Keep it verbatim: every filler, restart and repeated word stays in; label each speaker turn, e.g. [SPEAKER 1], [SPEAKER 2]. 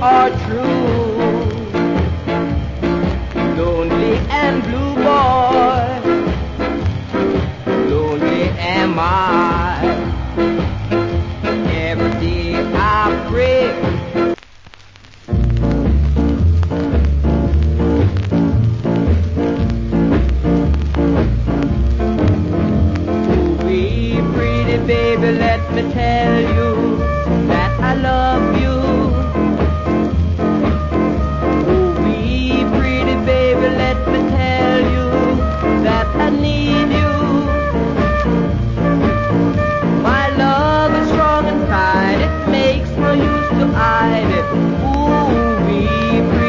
[SPEAKER 1] are true. Lonely and blue, boy, lonely am I. Every day I pray. Baby, let me tell you that I love you. Oh, wee pretty baby, let me tell you that I need you. My love is strong and fine, it makes no use to hide it. Ooh, wee pretty